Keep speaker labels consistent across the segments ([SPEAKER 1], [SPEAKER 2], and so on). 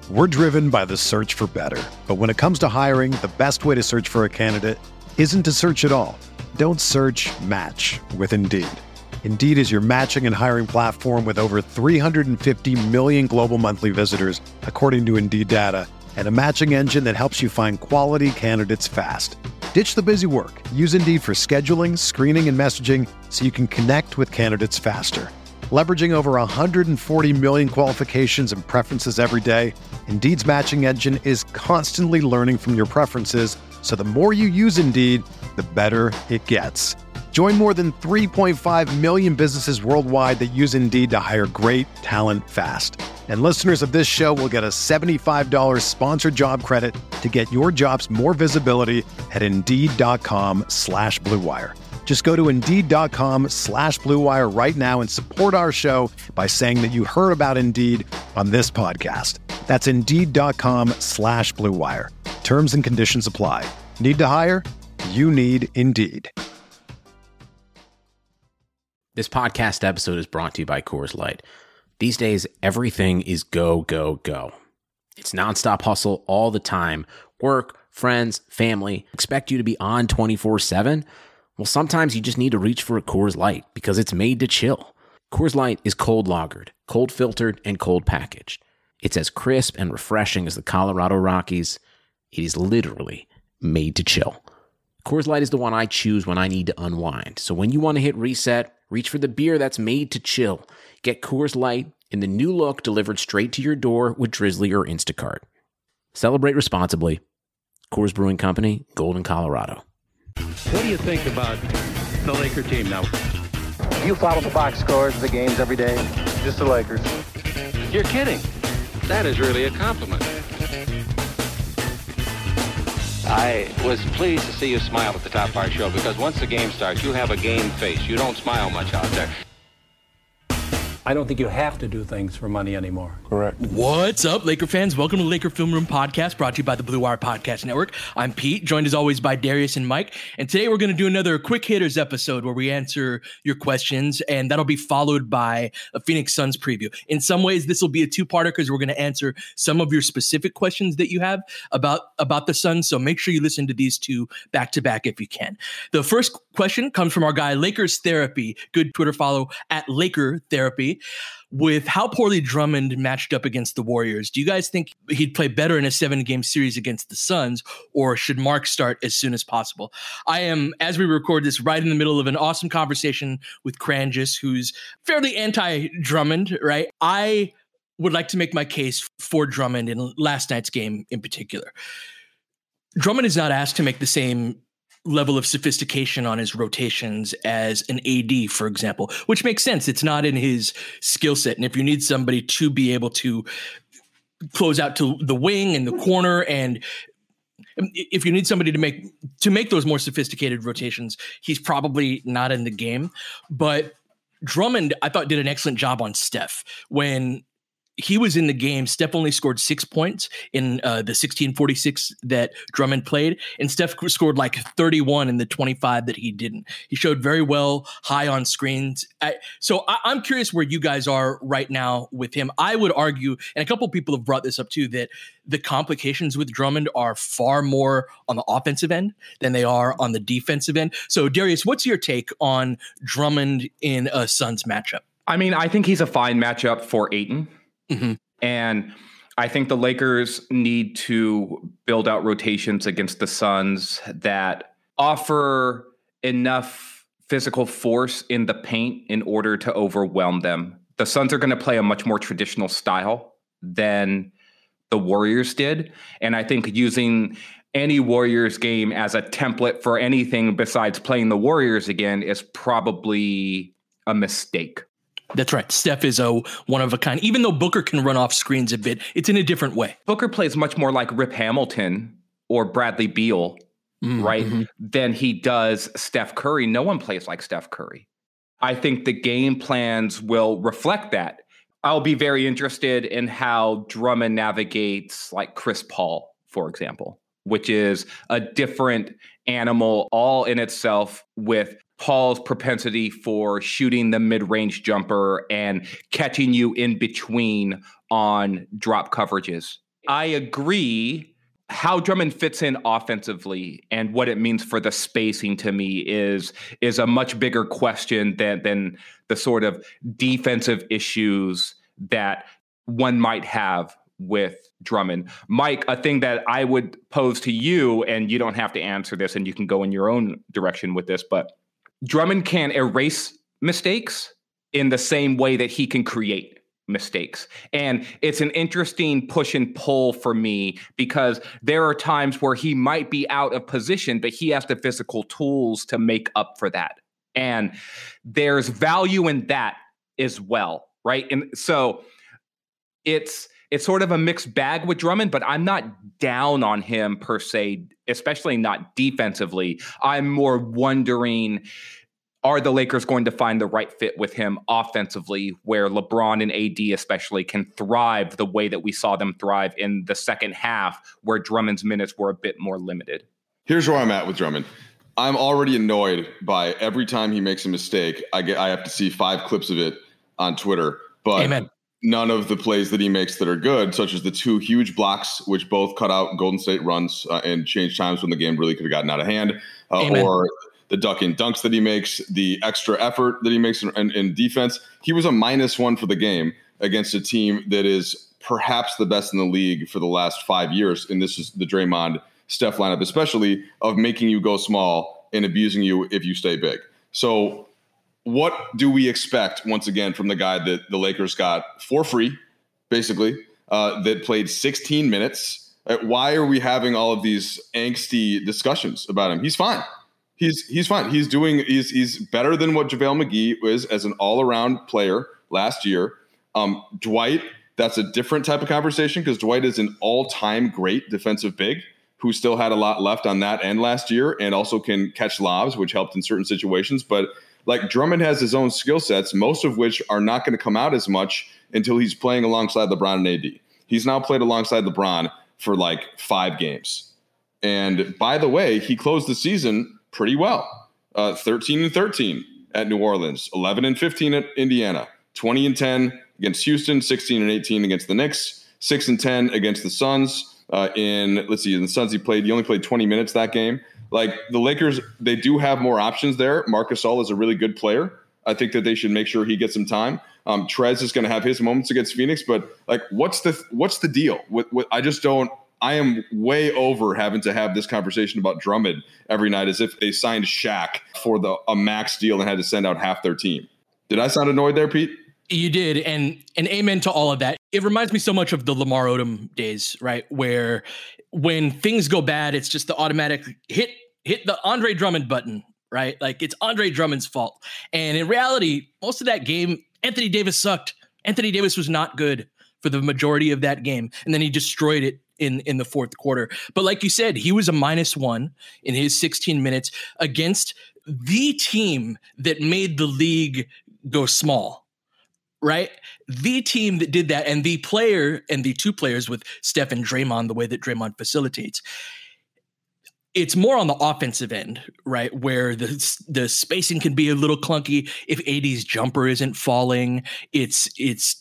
[SPEAKER 1] We're driven by the search for better. But when it comes to hiring, the best way to search for a candidate isn't to search at all. Don't search, match with Indeed. Indeed is your matching and hiring platform with over 350 million global monthly visitors, according to Indeed data, and a matching engine that helps you find quality candidates fast. Ditch the busy work. Use Indeed for scheduling, screening, and messaging so you can connect with candidates faster. Leveraging over 140 million qualifications and preferences every day, Indeed's matching engine is constantly learning from your preferences, so the more you use Indeed, the better it gets. Join more than 3.5 million businesses worldwide that use Indeed to hire great talent fast. And listeners of this show will get a $75 sponsored job credit to get your jobs more visibility at Indeed.com/Blue Wire. Just go to Indeed.com/Blue Wire right now and support our show by saying that you heard about Indeed on this podcast. That's Indeed.com/Blue Wire. Terms and conditions apply. Need to hire? You need Indeed.
[SPEAKER 2] This podcast episode is brought to you by Coors Light. These days, everything is go, go, go. It's nonstop hustle all the time. Work, friends, family, expect you to be on 24/7. Well, sometimes you just need to reach for a Coors Light because it's made to chill. Coors Light is cold lagered, cold filtered, and cold packaged. It's as crisp and refreshing as the Colorado Rockies. It is literally made to chill. Coors Light is the one I choose when I need to unwind. So when you want to hit reset, reach for the beer that's made to chill. Get Coors Light in the new look delivered straight to your door with Drizzly or Instacart. Celebrate responsibly. Coors Brewing Company, Golden, Colorado.
[SPEAKER 3] What do you think about the Laker team now?
[SPEAKER 4] You follow the box scores of the games every day? Just the Lakers.
[SPEAKER 3] You're kidding. That is really a compliment. I was pleased to see you smile at the top of our show because once the game starts, you have a game face. You don't smile much out there.
[SPEAKER 5] I don't think you have to do things for money anymore.
[SPEAKER 6] Correct.
[SPEAKER 7] What's up, Laker fans? Welcome to Laker Film Room Podcast, brought to you by the Blue Wire Podcast Network. I'm Pete, joined as always by Darius and Mike. And today we're going to do another Quick Hitters episode where we answer your questions, and that'll be followed by a Phoenix Suns preview. In some ways, this will be a two-parter because we're going to answer some of your specific questions that you have about the Suns. So make sure you listen to these two back-to-back if you can. The first question comes from our guy, Lakers Therapy. Good Twitter follow at Laker Therapy. With how poorly Drummond matched up against the Warriors, do you guys think he'd play better in a 7-game series against the Suns, or should Mark start as soon as possible? I am, as we record this, right in the middle of an awesome conversation with Cranjis, who's fairly anti-Drummond, right? I would like to make my case for Drummond in last night's game in particular. Drummond is not asked to make the same level of sophistication on his rotations as an AD, for example, which makes sense. It's not in his skill set. And if you need somebody to be able to close out to the wing and the corner, and if you need somebody to make those more sophisticated rotations, he's probably not in the game. But Drummond, I thought, did an excellent job on Steph. When he was in the game, Steph only scored 6 points in the 16-46 that Drummond played, and Steph scored like 31 in the 25 that he didn't. He showed very well, high on screens. So I'm curious where you guys are right now with him. I would argue, and a couple of people have brought this up too, that the complications with Drummond are far more on the offensive end than they are on the defensive end. So Darius, what's your take on Drummond in a Suns matchup?
[SPEAKER 6] I mean, I think he's a fine matchup for Ayton. Mm-hmm. And I think the Lakers need to build out rotations against the Suns that offer enough physical force in the paint in order to overwhelm them. The Suns are going to play a much more traditional style than the Warriors did. And I think using any Warriors game as a template for anything besides playing the Warriors again is probably a mistake.
[SPEAKER 7] That's right. Steph is a one of a kind. Even though Booker can run off screens a bit, it's in a different way.
[SPEAKER 6] Booker plays much more like Rip Hamilton or Bradley Beal, right, than he does Steph Curry. No one plays like Steph Curry. I think the game plans will reflect that. I'll be very interested in how Drummond navigates like Chris Paul, for example, which is a different animal all in itself, with Paul's propensity for shooting the mid-range jumper and catching you in between on drop coverages. I agree. How Drummond fits in offensively and what it means for the spacing to me is a much bigger question than the sort of defensive issues that one might have with Drummond. Mike, a thing that I would pose to you, and you don't have to answer this and you can go in your own direction with this, but Drummond can erase mistakes in the same way that he can create mistakes. And it's an interesting push and pull for me because there are times where he might be out of position, but he has the physical tools to make up for that. And there's value in that as well, right? And so it's sort of a mixed bag with Drummond, but I'm not down on him per se, especially not defensively. I'm more wondering, are the Lakers going to find the right fit with him offensively where LeBron and AD especially can thrive the way that we saw them thrive in the second half where Drummond's minutes were a bit more limited?
[SPEAKER 8] Here's where I'm at with Drummond. I'm already annoyed by every time he makes a mistake. I have to see 5 clips of it on Twitter, but Amen. None of the plays that he makes that are good, such as the 2 huge blocks, which both cut out Golden State runs and changed times when the game really could have gotten out of hand, or the duck and dunks that he makes, the extra effort that he makes in defense. He was a -1 for the game against a team that is perhaps the best in the league for the last 5 years. And this is the Draymond Steph lineup, especially of making you go small and abusing you if you stay big. So what do we expect once again from the guy that the Lakers got for free, basically, that played 16 minutes? Why are we having all of these angsty discussions about him? He's fine. He's fine. He's better than what JaVale McGee was as an all-around player last year. Dwight, that's a different type of conversation because Dwight is an all-time great defensive big who still had a lot left on that end last year and also can catch lobs, which helped in certain situations. But like Drummond has his own skill sets, most of which are not going to come out as much until he's playing alongside LeBron and AD. He's now played alongside LeBron for like 5 games. And by the way, he closed the season pretty well. 13-13 at New Orleans, 11-15 at Indiana, 20-10 against Houston, 16-18 against the Knicks, 6-10 against the Suns. In the Suns, he only played 20 minutes that game. Like the Lakers, they do have more options there. Marc Gasol is a really good player. I think that they should make sure he gets some time. Trez is going to have his moments against Phoenix, but like, what's the deal? I am way over having to have this conversation about Drummond every night as if they signed Shaq for a max deal and had to send out half their team. Did I sound annoyed there, Pete?
[SPEAKER 7] You did, and amen to all of that. It reminds me so much of the Lamar Odom days, right? Where when things go bad, it's just the automatic hit the Andre Drummond button, right? Like it's Andre Drummond's fault. And in reality, most of that game, Anthony Davis sucked. Anthony Davis was not good for the majority of that game, and then he destroyed it in the fourth quarter. But like you said, he was a -1 in his 16 minutes against the team that made the league go small, right? The team that did that, and the player and the 2 players with Steph and Draymond, the way that Draymond facilitates. It's more on the offensive end, right? Where the spacing can be a little clunky. If AD's jumper isn't falling, it's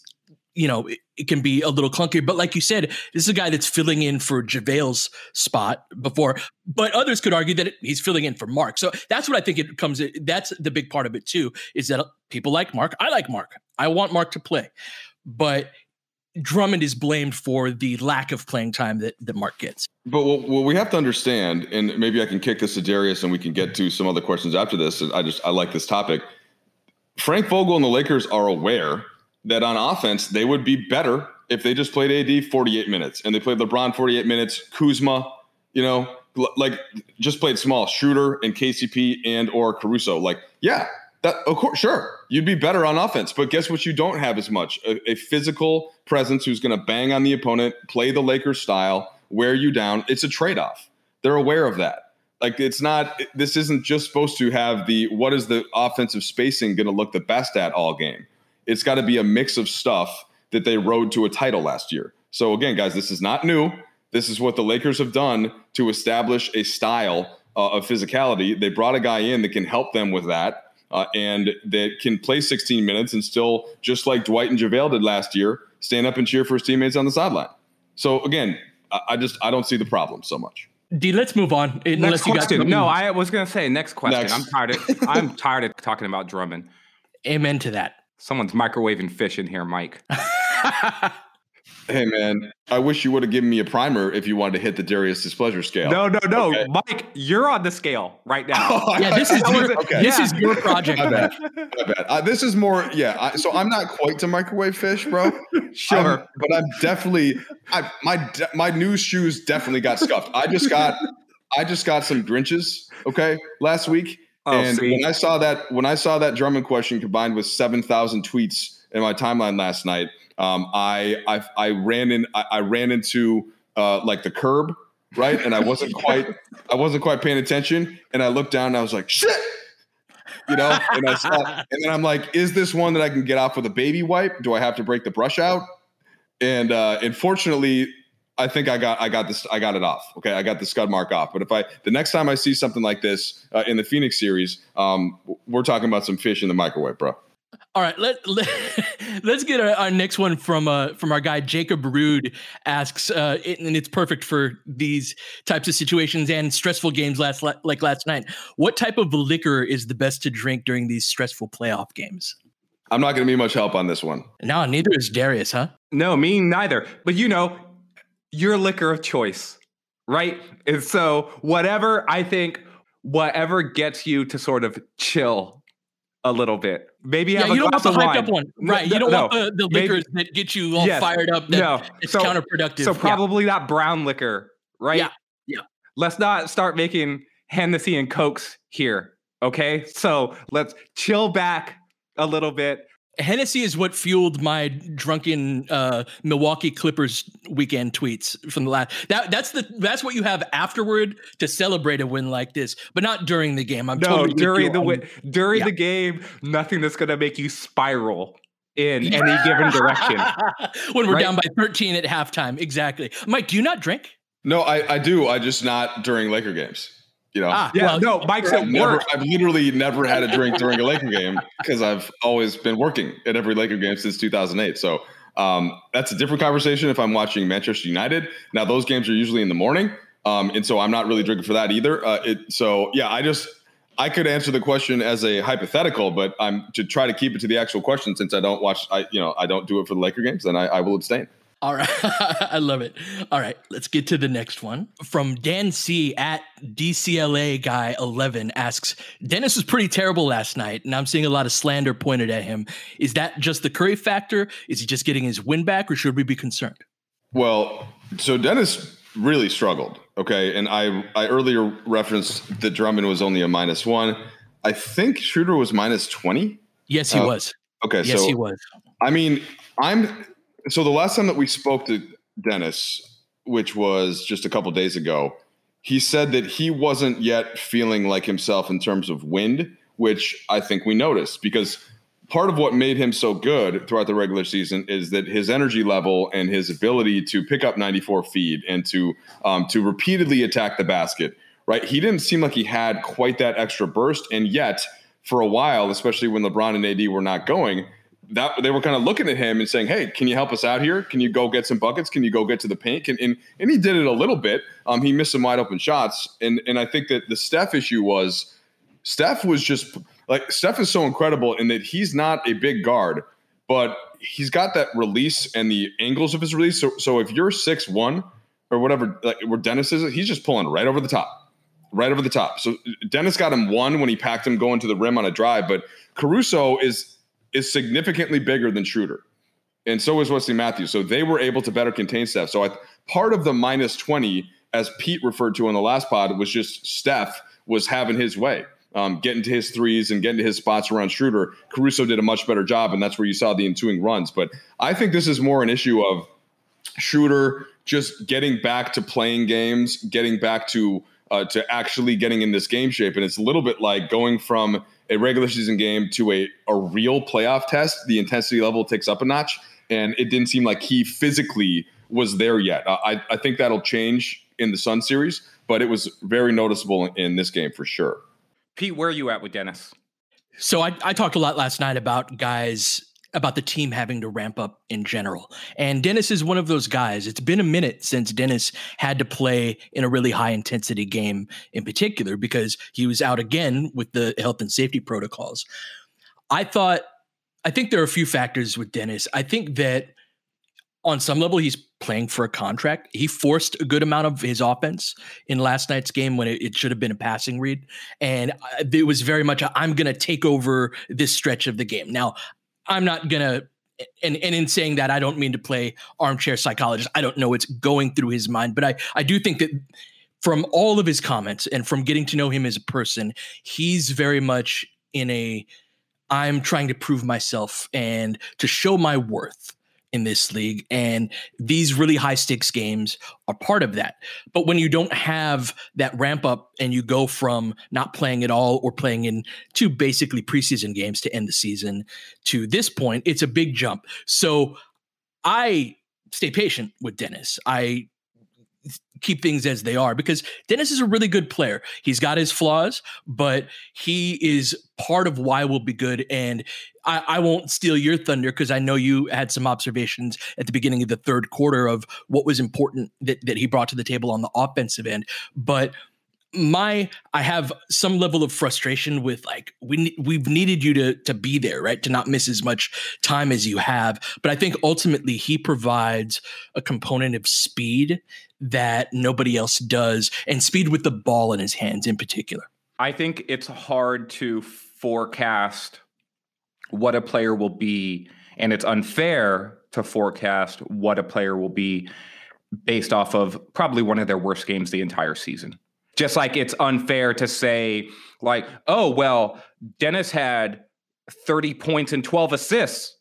[SPEAKER 7] it can be a little clunky. But like you said, this is a guy that's filling in for JaVale's spot before. But others could argue that he's filling in for Mark. So that's what I think it comes. That's the big part of it too, is that people like Mark. I like Mark. I want Mark to play. But Drummond is blamed for the lack of playing time that Mark gets.
[SPEAKER 8] But what we have to understand, and maybe I can kick this to Darius and we can get to some other questions after this. I like this topic. Frank Vogel and the Lakers are aware that on offense, they would be better if they just played AD 48 minutes and they played LeBron 48 minutes, Kuzma, just played small, Schroeder and KCP and or Caruso. Like, yeah, that of course, sure, you'd be better on offense. But guess what you don't have as much? A physical presence who's going to bang on the opponent, play the Lakers style, wear you down. It's a trade-off. They're aware of that. Like, this isn't just supposed to have what is the offensive spacing going to look the best at all game. It's got to be a mix of stuff that they rode to a title last year. So again, guys, this is not new. This is what the Lakers have done to establish a style of physicality. They brought a guy in that can help them with that and that can play 16 minutes and still, just like Dwight and JaVale did last year, stand up and cheer for his teammates on the sideline. So again, I don't see the problem so much.
[SPEAKER 7] D, let's move on.
[SPEAKER 6] Next question. No, I was going to say next question. Next. I'm tired of talking about Drummond.
[SPEAKER 7] Amen to that.
[SPEAKER 6] Someone's microwaving fish in here, Mike.
[SPEAKER 8] Hey, man, I wish you would have given me a primer if you wanted to hit the Darius displeasure scale.
[SPEAKER 6] No. Okay. Mike, you're on the scale right now.
[SPEAKER 7] Yeah, this is your project.
[SPEAKER 8] My bad. This is more, so I'm not quite to microwave fish, bro.
[SPEAKER 6] Sure.
[SPEAKER 8] But I'm definitely, my new shoes definitely got scuffed. I just got some Grinches, okay, last week. When I saw that Drummond question combined with 7,000 tweets in my timeline last night, I ran into like the curb, right? And I wasn't quite paying attention. And I looked down and I was like, shit, and I saw, and then I'm like, is this one that I can get off with a baby wipe? Do I have to break the brush out? And fortunately, I think I got it off. Okay. I got the scud mark off. But the next time I see something like this in the Phoenix series, we're talking about some fish in the microwave, bro.
[SPEAKER 7] All right, let's get our next one from our guy Jacob Rude asks, and it's perfect for these types of situations and stressful games like last night. What type of liquor is the best to drink during these stressful playoff games?
[SPEAKER 8] I'm not going to be much help on this one.
[SPEAKER 7] No, neither is Darius, huh?
[SPEAKER 6] No, me neither. But your liquor of choice, right? And so whatever gets you to sort of chill a little bit. Maybe have a glass of wine. You don't want the hyped up one. Right. You don't want the liquors that get you all fired up. It's counterproductive. So probably that brown liquor, right?
[SPEAKER 7] Yeah.
[SPEAKER 6] Let's not start making Hennessy and Cokes here, okay? So let's chill back a little bit.
[SPEAKER 7] Hennessy is what fueled my drunken Milwaukee Clippers weekend tweets from the last. That's what you have afterward to celebrate a win like this, but not during the game.
[SPEAKER 6] During the game, nothing that's going to make you spiral in any given direction.
[SPEAKER 7] When we're down by 13 at halftime, exactly. Mike, do you not drink?
[SPEAKER 8] No, I do. I just not during Laker games.
[SPEAKER 6] Mike's at work.
[SPEAKER 8] I've literally never had a drink during a Laker game because I've always been working at every Laker game since 2008. So that's a different conversation if I'm watching Manchester United. Now, those games are usually in the morning. And so I'm not really drinking for that either. I could answer the question as a hypothetical, but I'm to try to keep it to the actual question since I don't watch, I don't do it for the Laker games, then I will abstain.
[SPEAKER 7] All right. I love it. All right. Let's get to the next one. From Dan C at DCLA Guy 11 asks, Dennis was pretty terrible last night, and I'm seeing a lot of slander pointed at him. Is that just the Curry factor? Is he just getting his win back, or should we be concerned?
[SPEAKER 8] Well, so Dennis really struggled. Okay. And I earlier referenced that Drummond was only a -1. I think Schroeder was -20.
[SPEAKER 7] Yes, he was.
[SPEAKER 8] Okay.
[SPEAKER 7] Yes, he was.
[SPEAKER 8] I mean, so the last time that we spoke to Dennis, which was just a couple days ago, he said that he wasn't yet feeling like himself in terms of wind, which I think we noticed because part of what made him so good throughout the regular season is that his energy level and his ability to pick up 94 feet and to repeatedly attack the basket, right? He didn't seem like he had quite that extra burst. And yet for a while, especially when LeBron and AD were not going, that they were kind of looking at him and saying, hey, can you help us out here? Can you go get some buckets? Can you go get to the paint? And he did it a little bit. He missed some wide open shots. And I think that the Steph issue was Steph was just like Steph is so incredible in that he's not a big guard, but he's got that release and the angles of his release. So if you're 6'1" or whatever, like where Dennis is, he's just pulling right over the top. So Dennis got him one when he packed him going to the rim on a drive, but Caruso is significantly bigger than Schroeder. And so is Wesley Matthews. So they were able to better contain Steph. So part of the -20, as Pete referred to in the last pod, was just Steph was having his way, getting to his threes and getting to his spots around Schroeder. Caruso did a much better job, and that's where you saw the ensuing runs. But I think this is more an issue of Schroeder just getting back to playing games, getting back to actually getting in this game shape. And it's a little bit like going from a regular season game to a real playoff test. The intensity level takes up a notch, and it didn't seem like he physically was there yet. I think that'll change in the Sun series, but it was very noticeable in this game for sure.
[SPEAKER 6] Pete, where are you at with Dennis?
[SPEAKER 7] So I talked a lot last night about guys about the team having to ramp up in general. And Dennis is one of those guys. It's been a minute since Dennis had to play in a really high intensity game in particular, because he was out again with the health and safety protocols. I think there are a few factors with Dennis. I think that on some level, he's playing for a contract. He forced a good amount of his offense in last night's game when it should have been a passing read. And it was very much, I'm going to take over this stretch of the game. Now, I'm not going to, and in saying that, I don't mean to play armchair psychologist. I don't know what's going through his mind, but I do think that from all of his comments and from getting to know him as a person, he's very much in I'm trying to prove myself and to show my worth in this league. And these really high stakes games are part of that. But when you don't have that ramp up and you go from not playing at all or playing in 2 basically preseason games to end the season to this point, it's a big jump. So I stay patient with Dennis. I keep things as they are, because Dennis is a really good player. He's got his flaws, but he is part of why we'll be good. And I won't steal your thunder, because I know you had some observations at the beginning of the third quarter of what was important that he brought to the table on the offensive end. But I have some level of frustration with, like, we've needed you to be there, right? To not miss as much time as you have. But I think ultimately he provides a component of speed that nobody else does, and speed with the ball in his hands in particular.
[SPEAKER 6] I think it's hard to forecast what a player will be, and it's unfair to forecast what a player will be based off of probably one of their worst games the entire season. Just like it's unfair to say, like, oh, well, Dennis had 30 points and 12 assists.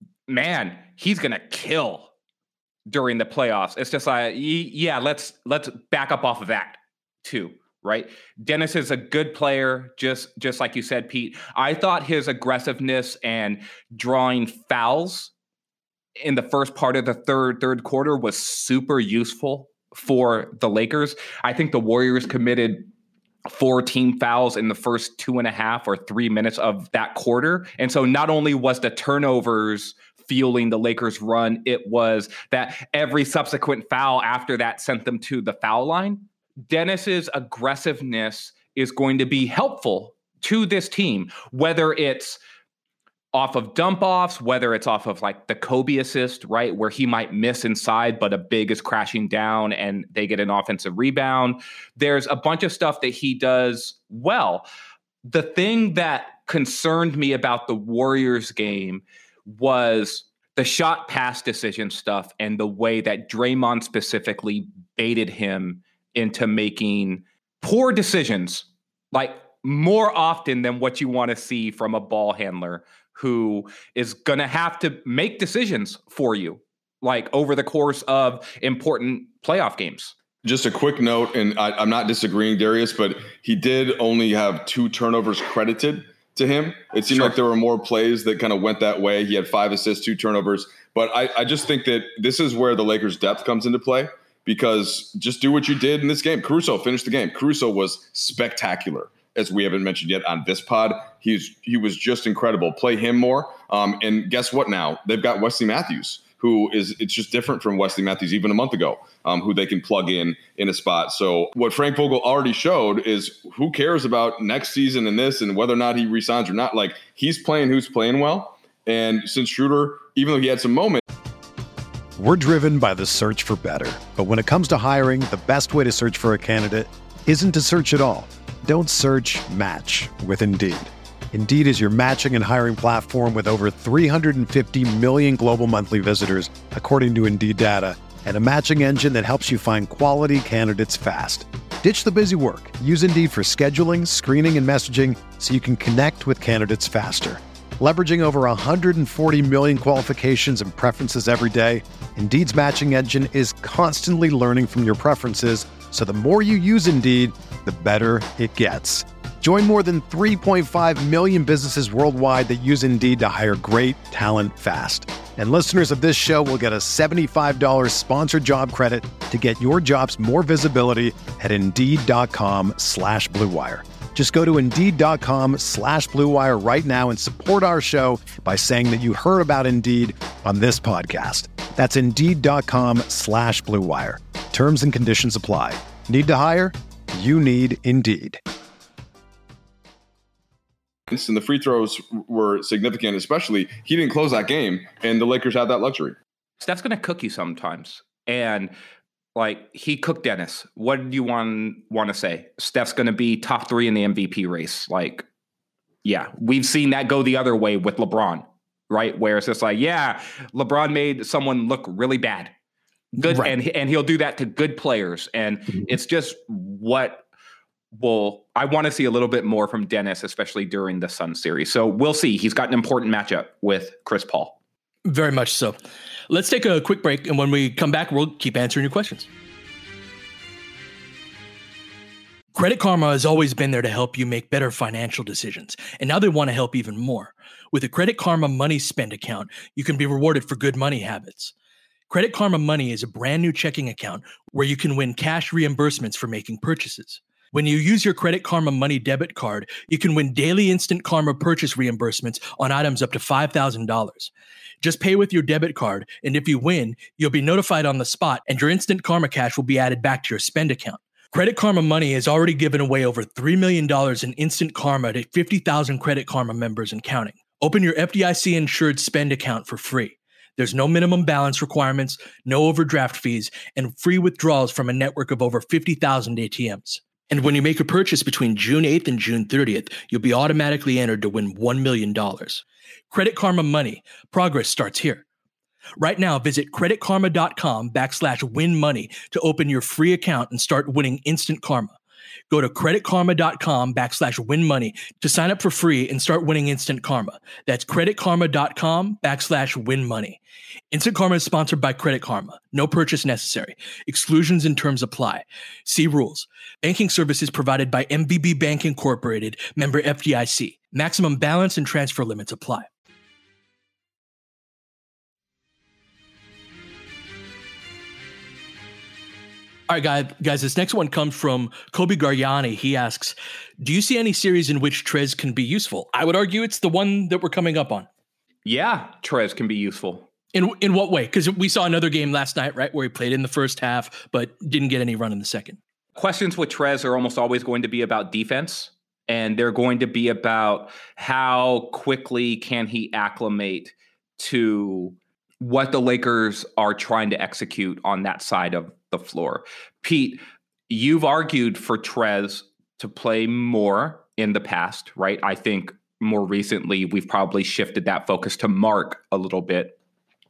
[SPEAKER 6] Man, he's going to kill during the playoffs. It's just like, yeah, let's back up off of that too, right? Dennis is a good player, just like you said, Pete. I thought his aggressiveness and drawing fouls in the first part of the third quarter was super useful for the Lakers. I think the Warriors committed 4 team fouls in the first 2.5 or 3 minutes of that quarter. And so not only was the turnovers fueling the Lakers' run, it was that every subsequent foul after that sent them to the foul line. Dennis's aggressiveness is going to be helpful to this team, whether it's off of dump offs, whether it's off of like the Kobe assist, right, where he might miss inside, but a big is crashing down and they get an offensive rebound. There's a bunch of stuff that he does well. The thing that concerned me about the Warriors game was the shot pass decision stuff and the way that Draymond specifically baited him into making poor decisions, like more often than what you want to see from a ball handler who is going to have to make decisions for you, like over the course of important playoff games.
[SPEAKER 8] Just a quick note, and I'm not disagreeing, Darius, but he did only have 2 turnovers credited to him. It seemed like there were more plays that kind of went that way. He had 5 assists, 2 turnovers. But I just think that this is where the Lakers' depth comes into play, because just do what you did in this game. Caruso finished the game. Caruso was spectacular, as we haven't mentioned yet on this pod. He was just incredible. Play him more. And guess what now? They've got Wesley Matthews, it's just different from Wesley Matthews even a month ago, who they can plug in a spot. So what Frank Vogel already showed is who cares about next season and this and whether or not he resigns or not. Like, he's playing who's playing well. And since Schroeder, even though he had some moments.
[SPEAKER 1] We're driven by the search for better. But when it comes to hiring, the best way to search for a candidate isn't to search at all. Don't search, match with Indeed. Indeed is your matching and hiring platform with over 350 million global monthly visitors, according to Indeed data, and a matching engine that helps you find quality candidates fast. Ditch the busy work. Use Indeed for scheduling, screening, and messaging so you can connect with candidates faster. Leveraging over 140 million qualifications and preferences every day, Indeed's matching engine is constantly learning from your preferences, so the more you use Indeed, the better it gets. Join more than 3.5 million businesses worldwide that use Indeed to hire great talent fast. And listeners of this show will get a $75 sponsored job credit to get your jobs more visibility at Indeed.com/Blue Wire. Just go to Indeed.com/Blue Wire right now and support our show by saying that you heard about Indeed on this podcast. That's Indeed.com/Blue Wire. Terms and conditions apply. Need to hire? You need Indeed.
[SPEAKER 8] And the free throws were significant, especially he didn't close that game, and the Lakers had that luxury.
[SPEAKER 6] Steph's going to cook you sometimes. And like, he cooked Dennis. What do you want to say? Steph's going to be top 3 in the MVP race. Like, yeah, we've seen that go the other way with LeBron, right? Where it's just like, yeah, LeBron made someone look really bad. Good. Right. And he'll do that to good players. And it's just what I want to see a little bit more from Dennis, especially during the Sun series. So we'll see. He's got an important matchup with Chris Paul.
[SPEAKER 7] Very much so. Let's take a quick break, and when we come back, we'll keep answering your questions. Credit Karma has always been there to help you make better financial decisions, and now they want to help even more. With a Credit Karma Money Spend account, you can be rewarded for good money habits. Credit Karma Money is a brand new checking account where you can win cash reimbursements for making purchases. When you use your Credit Karma Money debit card, you can win daily Instant Karma purchase reimbursements on items up to $5,000. Just pay with your debit card, and if you win, you'll be notified on the spot, and your Instant Karma cash will be added back to your spend account. Credit Karma Money has already given away over $3 million in Instant Karma to 50,000 Credit Karma members and counting. Open your FDIC-insured spend account for free. There's no minimum balance requirements, no overdraft fees, and free withdrawals from a network of over 50,000 ATMs. And when you make a purchase between June 8th and June 30th, you'll be automatically entered to win $1 million. Credit Karma Money. Progress starts here. Right now, visit creditkarma.com/winmoney to open your free account and start winning instant karma. Go to creditkarma.com/winmoney to sign up for free and start winning instant karma. That's creditkarma.com/winmoney. Instant Karma is sponsored by Credit Karma. No purchase necessary. Exclusions and terms apply. See rules. Banking services provided by MVB Bank Incorporated, member FDIC. Maximum balance and transfer limits apply. All right, guys, this next one comes from Kobe Garyani. He asks, do you see any series in which Trez can be useful? I would argue it's the one that we're coming up on.
[SPEAKER 6] Yeah, Trez can be useful.
[SPEAKER 7] In what way? Because we saw another game last night, right, where he played in the first half, but didn't get any run in the second.
[SPEAKER 6] Questions with Trez are almost always going to be about defense, and they're going to be about how quickly can he acclimate to what the Lakers are trying to execute on that side of the floor. Pete, you've argued for Trez to play more in the past, right? I think more recently we've probably shifted that focus to Mark a little bit.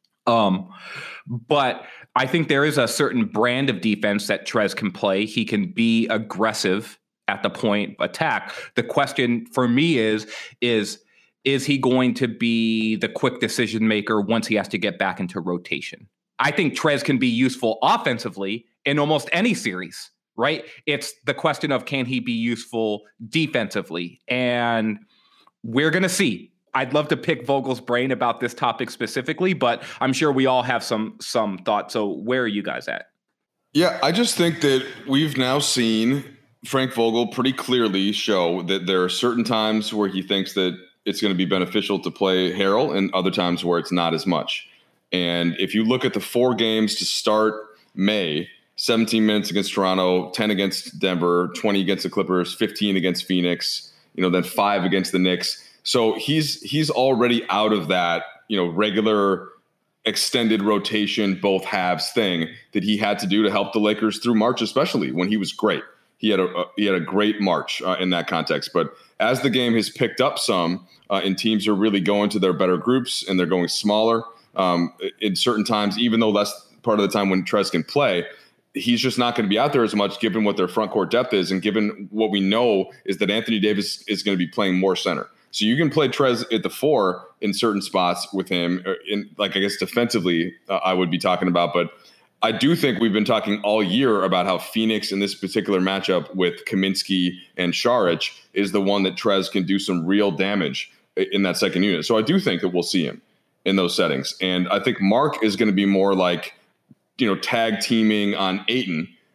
[SPEAKER 6] But I think there is a certain brand of defense that Trez can play. He can be aggressive at the point of attack. The question for me is he going to be the quick decision maker once he has to get back into rotation? I think Trez can be useful offensively in almost any series, right? It's the question of, can he be useful defensively? And we're going to see. I'd love to pick Vogel's brain about this topic specifically, but I'm sure we all have some thoughts. So where are you guys at?
[SPEAKER 8] Yeah, I just think that we've now seen Frank Vogel pretty clearly show that there are certain times where he thinks that it's going to be beneficial to play Harrell and other times where it's not as much. And if you look at the 4 games to start May, 17 minutes against Toronto, 10 against Denver, 20 against the Clippers, 15 against Phoenix, then 5 against the Knicks. So he's already out of that, regular extended rotation, both halves thing that he had to do to help the Lakers through March, especially when he was great. He had a great March in that context. But as the game has picked up some and teams are really going to their better groups and they're going smaller, in certain times, even though that's part of the time when Trez can play, he's just not going to be out there as much given what their front court depth is. And given what we know is that Anthony Davis is going to be playing more center. So you can play Trez at the 4 in certain spots with him I guess defensively I would be talking about. But I do think we've been talking all year about how Phoenix in this particular matchup with Kaminsky and Šarić is the one that Trez can do some real damage in that second unit. So I do think that we'll see him in those settings. And I think Mark is going to be more like, tag teaming on Ayton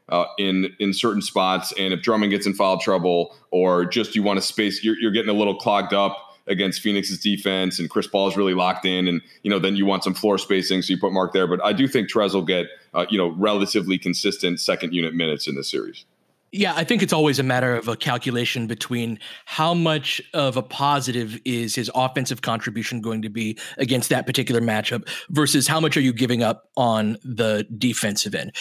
[SPEAKER 8] in certain spots. And if Drummond gets in foul trouble, or just you want to space, you're getting a little clogged up against Phoenix's defense, and Chris Paul is really locked in, and then you want some floor spacing, so you put Mark there. But I do think Trez will get relatively consistent second unit minutes in this series.
[SPEAKER 7] Yeah, I think it's always a matter of a calculation between how much of a positive is his offensive contribution going to be against that particular matchup versus how much are you giving up on the defensive end.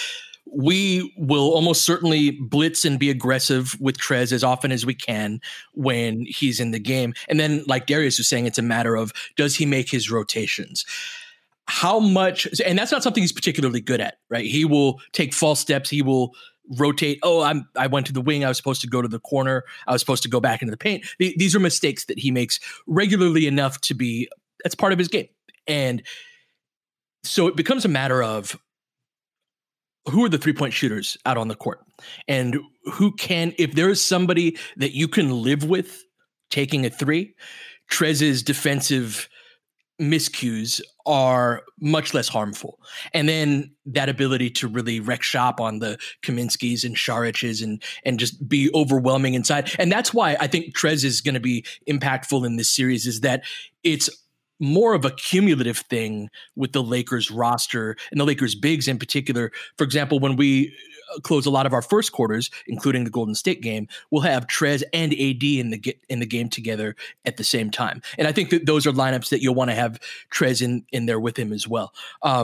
[SPEAKER 7] We will almost certainly blitz and be aggressive with Trez as often as we can when he's in the game. And then, like Darius was saying, it's a matter of, does he make his rotations? How much, and that's not something he's particularly good at, right? He will take false steps. He will rotate. Oh, I went to the wing. I was supposed to go to the corner. I was supposed to go back into the paint. These are mistakes that he makes regularly enough to be, that's part of his game. And so it becomes a matter of, who are the 3-point shooters out on the court, and who can, if there is somebody that you can live with taking a three, Trez's defensive miscues are much less harmful. And then that ability to really wreck shop on the Kaminsky's and Šarić's and just be overwhelming inside. And that's why I think Trez is going to be impactful in this series, is that it's more of a cumulative thing with the Lakers roster and the Lakers bigs in particular. For example, when we close a lot of our first quarters, including the Golden State game, we'll have Trez and AD in the game together at the same time. And I think that those are lineups that you'll want to have Trez in there with him as well.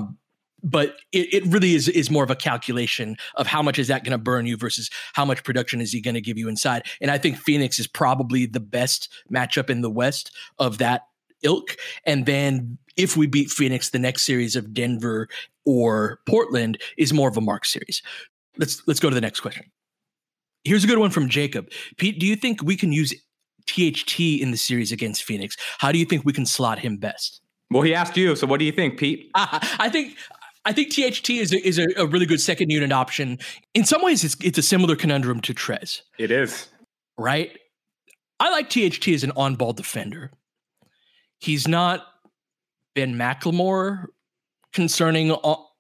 [SPEAKER 7] But it really is more of a calculation of how much is that going to burn you versus how much production is he going to give you inside. And I think Phoenix is probably the best matchup in the West of that ilk. And then if we beat Phoenix, the next series of Denver or Portland is more of a Mark series. Let's go to the next question. Here's a good one from Jacob. Pete, do you think we can use THT in the series against Phoenix? How do you think we can slot him best?
[SPEAKER 6] Well, he asked you, so what do you think, Pete?
[SPEAKER 7] I think THT is a really good second unit option. In some ways, it's a similar conundrum to Trez.
[SPEAKER 6] It is.
[SPEAKER 7] Right? I like THT as an on-ball defender. He's not Ben McLemore concerning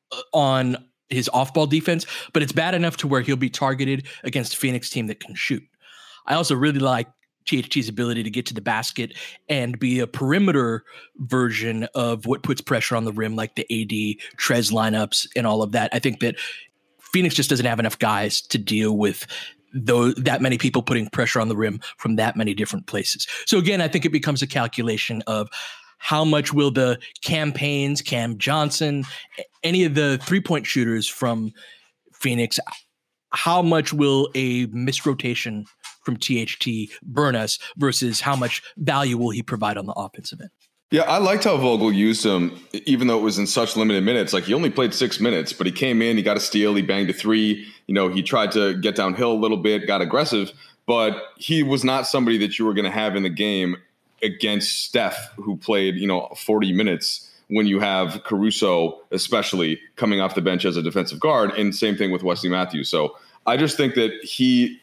[SPEAKER 7] on his off-ball defense, but it's bad enough to where he'll be targeted against a Phoenix team that can shoot. I also really like THT's ability to get to the basket and be a perimeter version of what puts pressure on the rim, like the AD, Trez lineups, and all of that. I think that Phoenix just doesn't have enough guys to deal with that many people putting pressure on the rim from that many different places. So again, I think it becomes a calculation of how much will the campaigns, Cam Johnson, any of the 3-point shooters from Phoenix, how much will a misrotation from THT burn us versus how much value will he provide on the offensive end?
[SPEAKER 8] Yeah, I liked how Vogel used him, even though it was in such limited minutes. Like, he only played 6 minutes, but he came in, he got a steal, he banged a three. He tried to get downhill a little bit, got aggressive, but he was not somebody that you were going to have in the game against Steph, who played, 40 minutes when you have Caruso, especially, coming off the bench as a defensive guard, and same thing with Wesley Matthews. So I just think that he,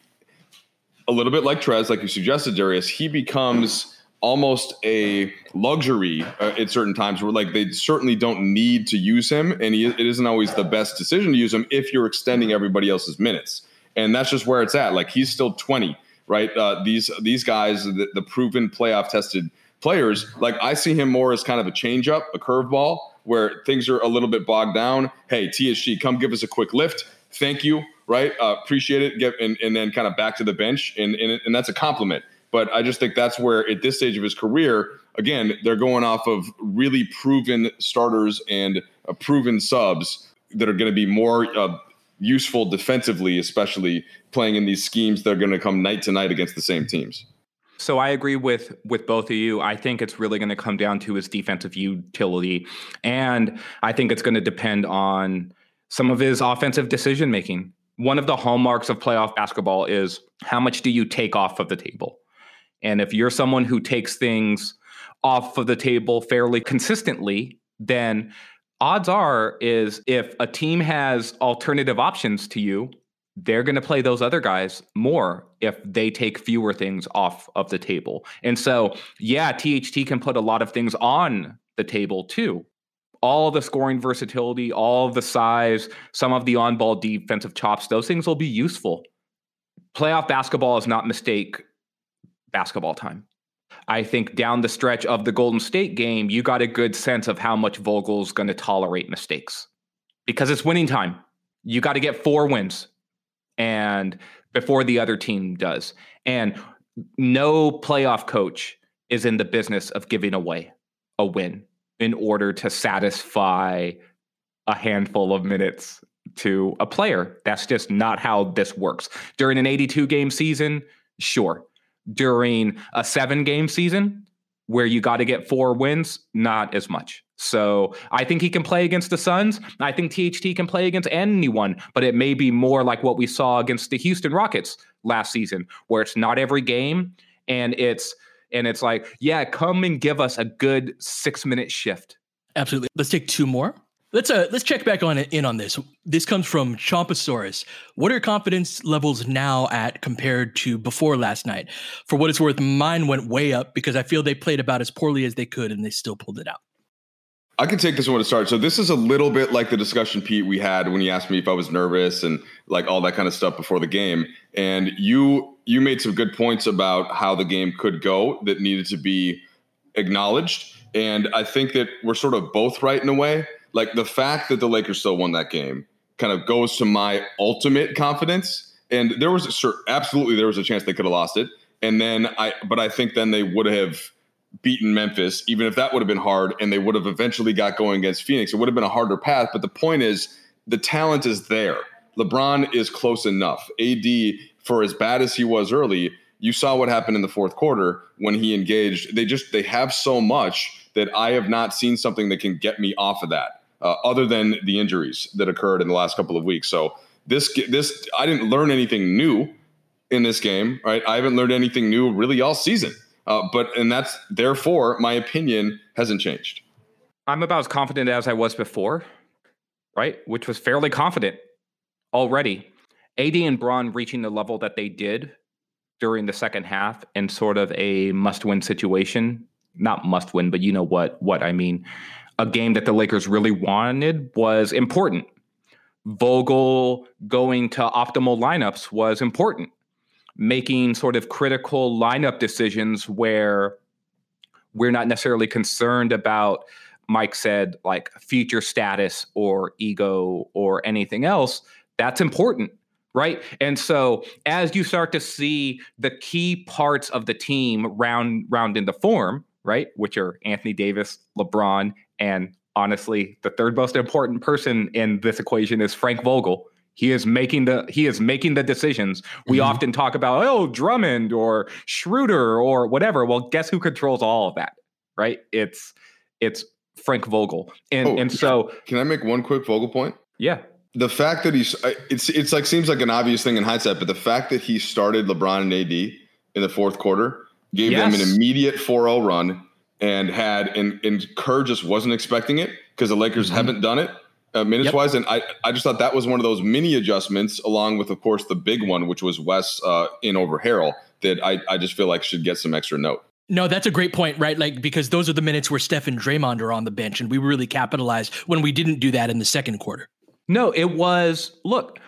[SPEAKER 8] a little bit like Trez, like you suggested, Darius, he becomes almost a luxury at certain times where, like, they certainly don't need to use him, and it isn't always the best decision to use him if you're extending everybody else's minutes. And that's just where it's at. Like, he's still 20, right? These guys, the proven playoff tested players, like, I see him more as kind of a changeup, a curveball, where things are a little bit bogged down. Hey, THT, come give us a quick lift. Thank you, right? Appreciate it. And then kind of back to the bench, and that's a compliment. But I just think that's where, at this stage of his career, again, they're going off of really proven starters and proven subs that are going to be more useful defensively, especially playing in these schemes that are going to come night to night against the same teams.
[SPEAKER 6] So I agree with both of you. I think it's really going to come down to his defensive utility. And I think it's going to depend on some of his offensive decision making. One of the hallmarks of playoff basketball is how much do you take off of the table? And if you're someone who takes things off of the table fairly consistently, then odds are is if a team has alternative options to you, they're going to play those other guys more if they take fewer things off of the table. And so, yeah, THT can put a lot of things on the table too. all the scoring versatility, all of the size, some of the on-ball defensive chops, those things will be useful. Playoff basketball is not mistake basketball time. I think down the stretch of the Golden State game, you got a good sense of how much Vogel's going to tolerate mistakes because it's winning time. You got to get 4 wins and before the other team does. And no playoff coach is in the business of giving away a win in order to satisfy a handful of minutes to a player. That's just not how this works. During an 82 game season, sure. During a 7 game season where you got to get 4 wins, not as much. So I think he can play against the Suns. I think THT can play against anyone, but it may be more like what we saw against the Houston Rockets last season, where it's not every game and it's like, yeah, come and give us a good 6-minute shift.
[SPEAKER 7] Absolutely. Let's take 2 more. Let's check back in on this. This comes from Chompasaurus. What are your confidence levels now at compared to before last night? For what it's worth, mine went way up because I feel they played about as poorly as they could and they still pulled it out.
[SPEAKER 8] I can take this one to start. So this is a little bit like the discussion, Pete, we had when you asked me if I was nervous and like all that kind of stuff before the game. And you made some good points about how the game could go that needed to be acknowledged. And I think that we're sort of both right in a way. Like the fact that the Lakers still won that game kind of goes to my ultimate confidence. And there was absolutely there was a chance they could have lost it. And then I think then they would have beaten Memphis, even if that would have been hard, and they would have eventually got going against Phoenix. It would have been a harder path. But the point is, the talent is there. LeBron is close enough. AD, for as bad as he was early, you saw what happened in the fourth quarter when he engaged. They have so much that I have not seen something that can get me off of that, other than the injuries that occurred in the last couple of weeks. So this I didn't learn anything new in this game, right? I haven't learned anything new really all season. And that's therefore my opinion hasn't changed.
[SPEAKER 6] I'm about as confident as I was before, right? Which was fairly confident already. AD and Bron reaching the level that they did during the second half in sort of a must-win situation. Not must-win, but you know what I mean. A game that the Lakers really wanted was important. Vogel going to optimal lineups was important. Making sort of critical lineup decisions where we're not necessarily concerned about, Mike said, like future status or ego or anything else. That's important, right? And so as you start to see the key parts of the team round into form, right, which are Anthony Davis, LeBron, and honestly, the third most important person in this equation is Frank Vogel. He is making the decisions. We often talk about, Drummond or Schroeder or whatever. Well, guess who controls all of that, right? It's Frank Vogel. And so
[SPEAKER 8] can I make one quick Vogel point?
[SPEAKER 6] Yeah.
[SPEAKER 8] The fact that it's like seems like an obvious thing in hindsight, but the fact that he started LeBron and AD in the fourth quarter gave them an immediate 4-0 run and Kerr just wasn't expecting it because the Lakers haven't done it. Minutes wise. And I just thought that was one of those mini adjustments along with, of course, the big one, which was Wes in over Harrell that I just feel like should get some extra note.
[SPEAKER 7] No, that's a great point, right? Like, because those are the minutes where Steph and Draymond are on the bench, and we really capitalized when we didn't do that in the second quarter.
[SPEAKER 6] No, it was, look,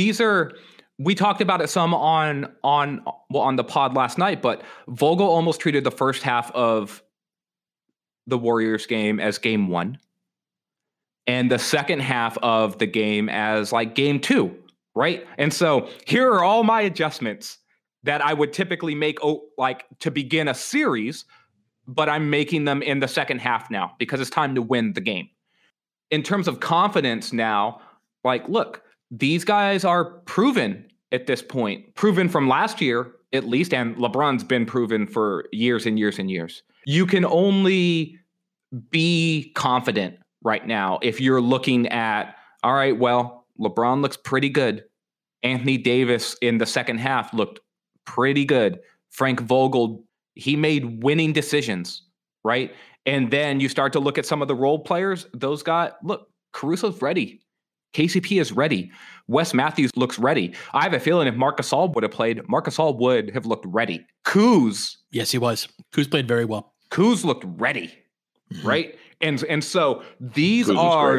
[SPEAKER 6] we talked about it some on the pod last night, but Vogel almost treated the first half of the Warriors game as game 1. And the second half of the game as like game 2, right? And so here are all my adjustments that I would typically make to begin a series, but I'm making them in the second half now because it's time to win the game. In terms of confidence now, like, look, these guys are proven at this point, proven from last year at least, and LeBron's been proven for years and years and years. You can only be confident right now if you're looking at, all right, well, LeBron looks pretty good. Anthony Davis in the second half looked pretty good. Frank Vogel, he made winning decisions, right? And then you start to look at some of the role players. Those guys, look, Caruso's ready. KCP is ready. Wes Matthews looks ready. I have a feeling if Marc Gasol would have played, Marc Gasol would have looked ready. Kuz.
[SPEAKER 7] Yes, he was. Kuz played very well.
[SPEAKER 6] Kuz looked ready. Right? And so these are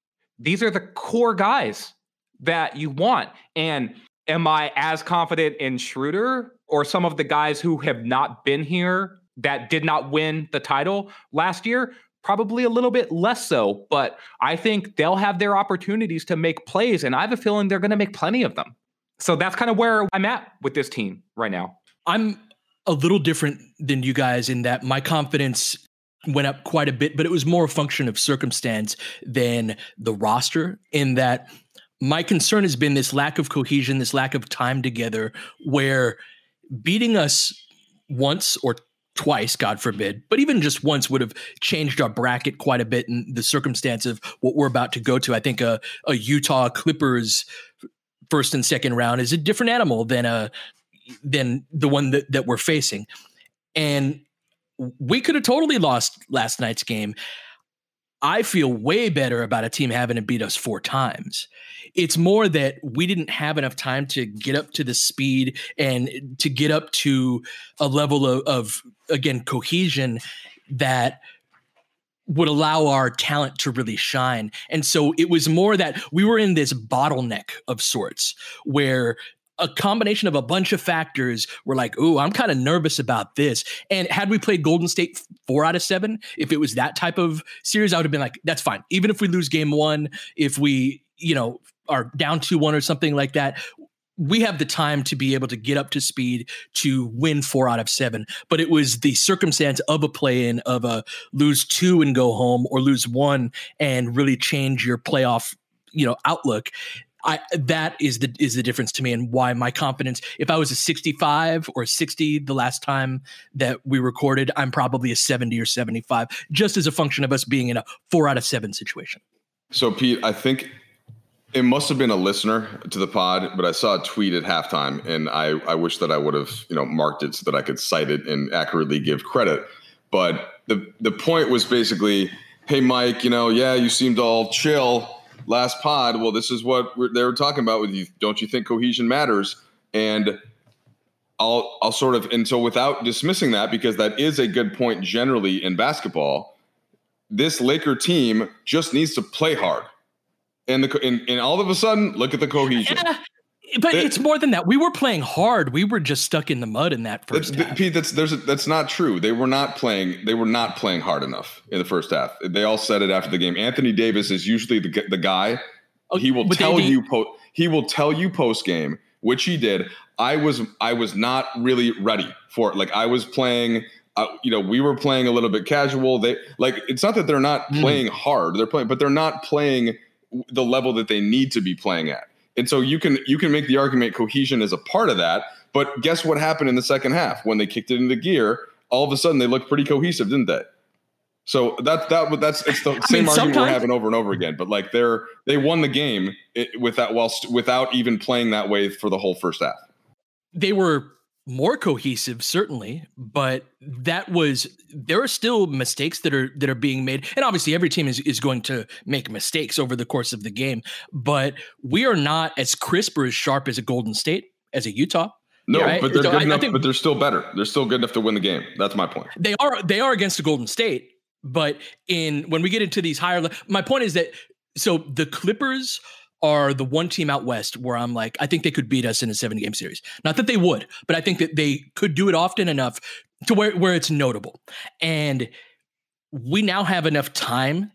[SPEAKER 6] the core guys that you want. And am I as confident in Schroeder or some of the guys who have not been here that did not win the title last year? Probably a little bit less so, but I think they'll have their opportunities to make plays, and I have a feeling they're going to make plenty of them. So that's kind of where I'm at with this team right now.
[SPEAKER 7] I'm a little different than you guys in that my confidence went up quite a bit, but it was more a function of circumstance than the roster, in that my concern has been this lack of cohesion, this lack of time together, where beating us once or twice, God forbid, but even just once would have changed our bracket quite a bit in the circumstance of what we're about to go to. I think a Utah Clippers first and second round is a different animal than the one that we're facing. And we could have totally lost last night's game. I feel way better about a team having to beat us 4 times. It's more that we didn't have enough time to get up to the speed and to get up to a level of again, cohesion that would allow our talent to really shine. And so it was more that we were in this bottleneck of sorts where a combination of a bunch of factors were like, ooh, I'm kind of nervous about this. And had we played Golden State 4 out of 7, if it was that type of series, I would have been like, that's fine. Even if we lose game 1, if we, are down 2-1 or something like that, we have the time to be able to get up to speed to win 4 out of 7. But it was the circumstance of a play-in, of a lose 2 and go home, or lose 1 and really change your playoff, outlook. That is the difference to me, and why my confidence, if I was a 65 or 60 the last time that we recorded, I'm probably a 70 or 75, just as a function of us being in a 4 out of 7 situation.
[SPEAKER 8] So Pete, I think it must have been a listener to the pod, but I saw a tweet at halftime, and I wish that I would have, marked it so that I could cite it and accurately give credit. But the point was basically, hey, Mike, you seemed all chill last pod. Well, this is what they were talking about with you. Don't you think cohesion matters? And I'll sort of, and so without dismissing that, because that is a good point generally in basketball, this Laker team just needs to play hard. And all of a sudden, look at the cohesion.
[SPEAKER 7] But it's more than that. We were playing hard. We were just stuck in the mud in that first half.
[SPEAKER 8] Pete, that's not true. They were not playing hard enough in the first half. They all said it after the game. Anthony Davis is usually the guy. He will tell you post game, which he did. I was not really ready for it. Like, I was playing. We were playing a little bit casual. It's not that they're not playing hard. They're playing, but they're not playing the level that they need to be playing at. And so you can make the argument cohesion is a part of that, but guess what happened in the second half when they kicked it into gear? All of a sudden they looked pretty cohesive, didn't they? So it's the same argument we're having over and over again. But they won the game without even playing that way for the whole first half.
[SPEAKER 7] They were more cohesive, certainly, but there are still mistakes that are being made. And obviously every team is going to make mistakes over the course of the game, but we are not as crisp or as sharp as a Golden State, as a Utah.
[SPEAKER 8] No, right? But they're good enough, but they're still better. They're still good enough to win the game. That's my point.
[SPEAKER 7] They are against the Golden State, but when we get into these higher, my point is that, so the Clippers are the one team out west where I'm like, I think they could beat us in a 7-game series. Not that they would, but I think that they could do it often enough to where it's notable. And we now have enough time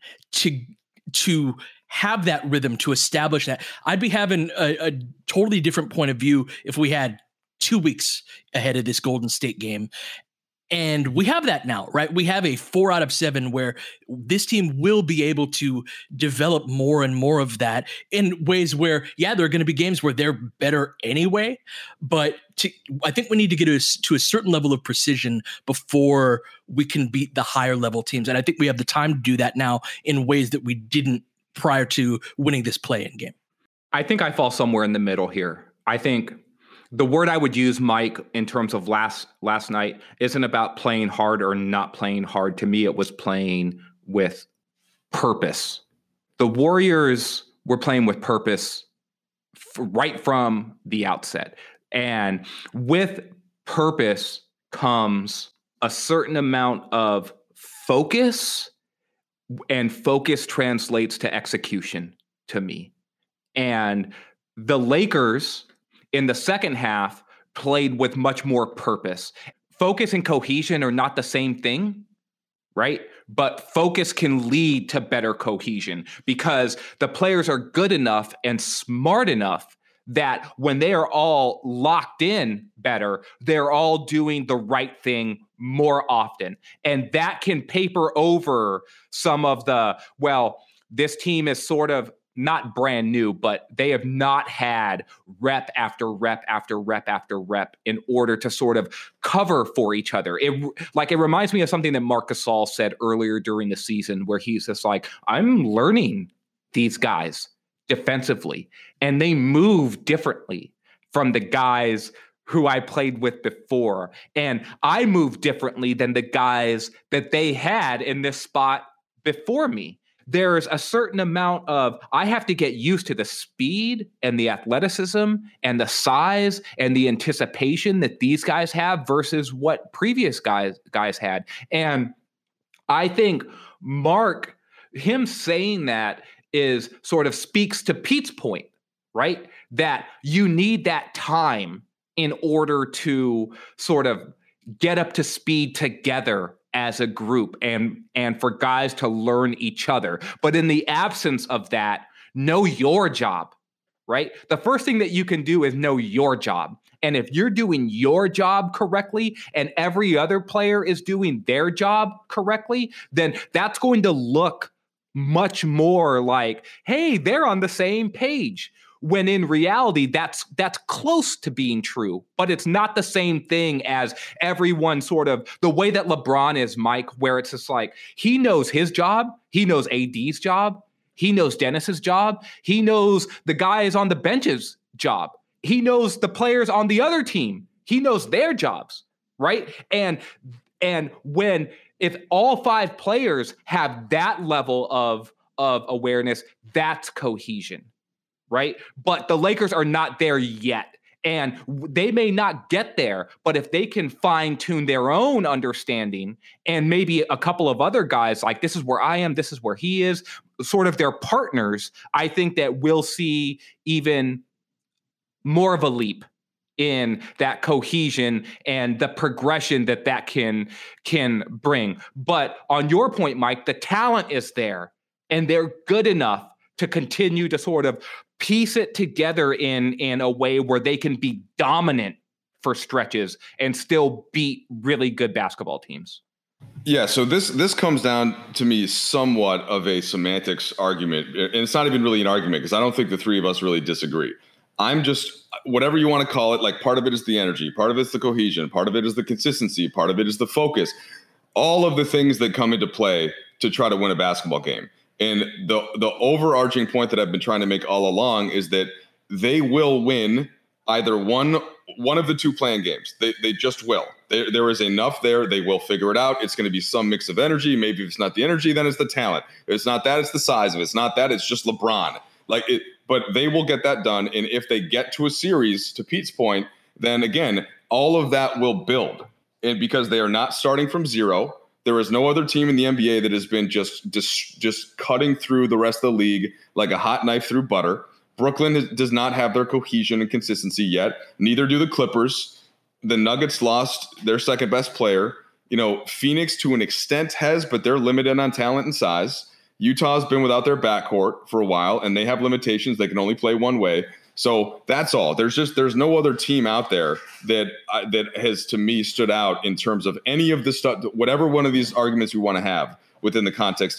[SPEAKER 7] to have that rhythm, to establish that. I'd be having a totally different point of view if we had 2 weeks ahead of this Golden State game. And we have that now, right? We have a 4 out of 7 where this team will be able to develop more and more of that in ways where, there are going to be games where they're better anyway. But I think we need to get to a certain level of precision before we can beat the higher level teams. And I think we have the time to do that now in ways that we didn't prior to winning this play-in game.
[SPEAKER 6] I think I fall somewhere in the middle here. I think the word I would use, Mike, in terms of last night isn't about playing hard or not playing hard. To me, it was playing with purpose. The Warriors were playing with purpose right from the outset. And with purpose comes a certain amount of focus and focus translates to execution to me. And the Lakers in the second half played with much more purpose. Focus and cohesion are not the same thing, right? But focus can lead to better cohesion because the players are good enough and smart enough that when they are all locked in better, they're all doing the right thing more often. And that can paper over some of the, well, this team is sort of not brand new, but they have not had rep after rep after rep after rep in order to sort of cover for each other. It reminds me of something that Marc Gasol said earlier during the season, where he's just like, I'm learning these guys defensively, and they move differently from the guys who I played with before. And I move differently than the guys that they had in this spot before me. There's a certain amount of, I have to get used to the speed and the athleticism and the size and the anticipation that these guys have versus what previous guys had. And I think Mark, him saying that is sort of speaks to Pete's point, right? That you need that time in order to sort of get up to speed together as a group and for guys to learn each other. But in the absence of that, know your job, right? The first thing that you can do is know your job. And if you're doing your job correctly and every other player is doing their job correctly, then that's going to look much more like, hey, they're on the same page. When in reality, that's close to being true, but it's not the same thing as everyone sort of the way that LeBron is, Mike, where it's just like he knows his job, he knows AD's job, he knows Dennis's job, he knows the guys on the bench's job, he knows the players on the other team, he knows their jobs, right? And if all five players have that level of awareness, that's cohesion. Right. But the Lakers are not there yet, and they may not get there. But if they can fine tune their own understanding and maybe a couple of other guys, like this is where I am, this is where he is, sort of their partners, I think that we'll see even more of a leap in that cohesion and the progression that can bring. But on your point, Mike, the talent is there and they're good enough to continue to sort of piece it together in a way where they can be dominant for stretches and still beat really good basketball teams.
[SPEAKER 8] Yeah, so this comes down to me somewhat of a semantics argument. And it's not even really an argument because I don't think the three of us really disagree. I'm just, whatever you want to call it, like part of it is the energy, part of it's the cohesion, part of it is the consistency, part of it is the focus. All of the things that come into play to try to win a basketball game. And the overarching point that I've been trying to make all along is that they will win either one of the two playing games. They just will. There is enough there. They will figure it out. It's going to be some mix of energy. Maybe if it's not the energy, then it's the talent. If it's not that, it's the size. If it's not that, it's just LeBron. But they will get that done. And if they get to a series, to Pete's point, then again, all of that will build. And because they are not starting from zero, there is no other team in the NBA that has been just cutting through the rest of the league like a hot knife through butter. Brooklyn does not have their cohesion and consistency yet. Neither do the Clippers. The Nuggets lost their second best player. Phoenix to an extent has, but they're limited on talent and size. Utah's been without their backcourt for a while, and they have limitations. They can only play one way. So that's all. There's no other team out there that has, to me, stood out in terms of any of the stuff, whatever one of these arguments we want to have within the context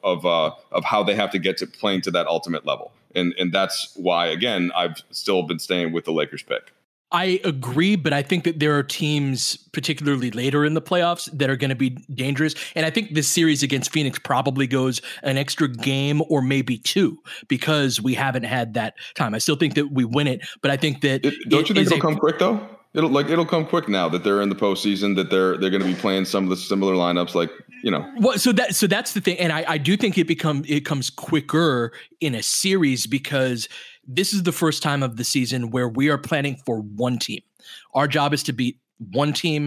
[SPEAKER 8] of how they have to get to playing to that ultimate level. And that's why, again, I've still been staying with the Lakers pick.
[SPEAKER 7] I agree, but I think that there are teams, particularly later in the playoffs, that are going to be dangerous. And I think this series against Phoenix probably goes an extra game or maybe two because we haven't had that time. I still think that we win it, but I think that
[SPEAKER 8] don't you think it'll come quick though? It'll come quick now that they're in the postseason, that they're going to be playing some of the similar lineups, Well, so that's the thing, and I do think it comes quicker in a series because this is the first time of the season where we are planning for one team. Our job is to beat one team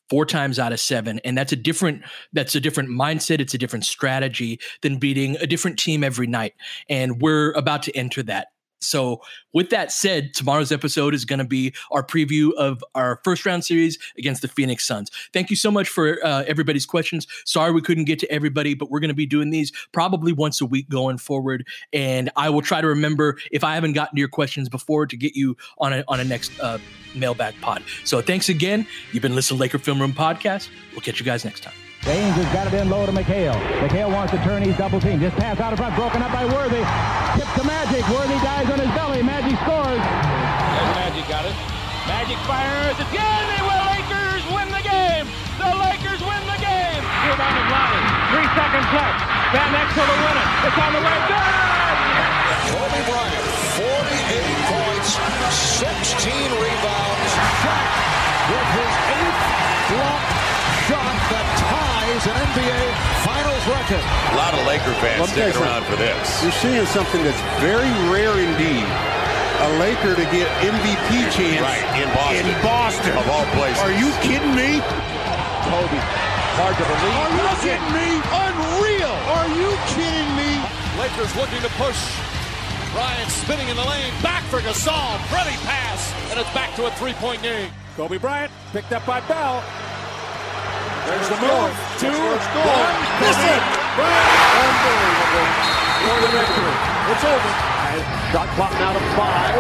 [SPEAKER 7] 4 times out of 7. And that's a different mindset. It's a different strategy than beating a different team every night. And we're about to enter that. So with that said, tomorrow's episode is going to be our preview of our first round series against the Phoenix Suns. Thank you so much for everybody's questions. Sorry we couldn't get to everybody, but we're going to be doing these probably once a week going forward. And I will try to remember, if I haven't gotten to your questions before, to get you on a next mailbag pod. So thanks again. You've been listening to Laker Film Room Podcast. We'll catch you guys next time.
[SPEAKER 4] James has got it in low to McHale. McHale wants to turn. He's double teamed. Just pass out in front. Broken up by Worthy. Tip to Magic. Worthy dives on his belly. Magic scores.
[SPEAKER 9] There's Magic got it. Magic fires. Again, the Lakers win the game. The Lakers win the game. Rebound is Lonnie. 3 seconds left. Van Exel to win it. It's on the way. Good!
[SPEAKER 10] Kobe Bryant, 48 points, 16 rebounds. Shot with his 8th block shot that ties an NBA Finals record.
[SPEAKER 11] A lot of Laker fans sticking around for this.
[SPEAKER 12] You're seeing something that's very rare indeed. A Laker to get MVP chance
[SPEAKER 11] in Boston. Of all places.
[SPEAKER 12] Are you kidding me?
[SPEAKER 10] Kobe, hard to believe.
[SPEAKER 12] Are you kidding me? Unreal. Are you kidding me?
[SPEAKER 10] Lakers looking to push. Bryant spinning in the lane. Back for Gasol. Pretty pass. And it's back to a 3-point game.
[SPEAKER 9] Kobe Bryant picked up by Bell.
[SPEAKER 10] There's the move. 2, 1.
[SPEAKER 9] Listen!
[SPEAKER 10] Unbelievable. For the victory. It's over.
[SPEAKER 4] Shot clock now to 5.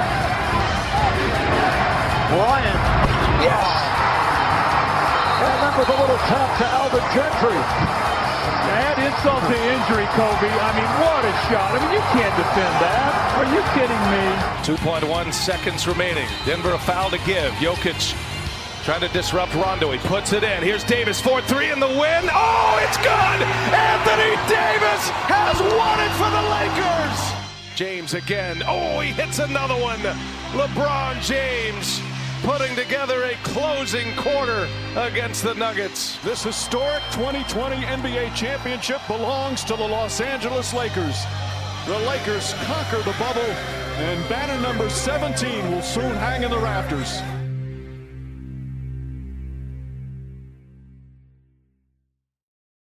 [SPEAKER 4] Bryant. Yes! And that was a little tough to Alvin Gentry.
[SPEAKER 9] Add insult to injury, Kobe. I mean, what a shot. I mean, you can't defend that. Are you kidding me?
[SPEAKER 13] 2.1 seconds remaining. Denver a foul to give. Jokic trying to disrupt Rondo. He puts it in. Here's Davis, 4-3 in the win. Oh, it's good! Anthony Davis has won it for the Lakers! James again. Oh, he hits another one. LeBron James putting together a closing quarter against the Nuggets.
[SPEAKER 9] This historic 2020 NBA championship belongs to the Los Angeles Lakers. The Lakers conquer the bubble, and banner number 17 will soon hang in the rafters.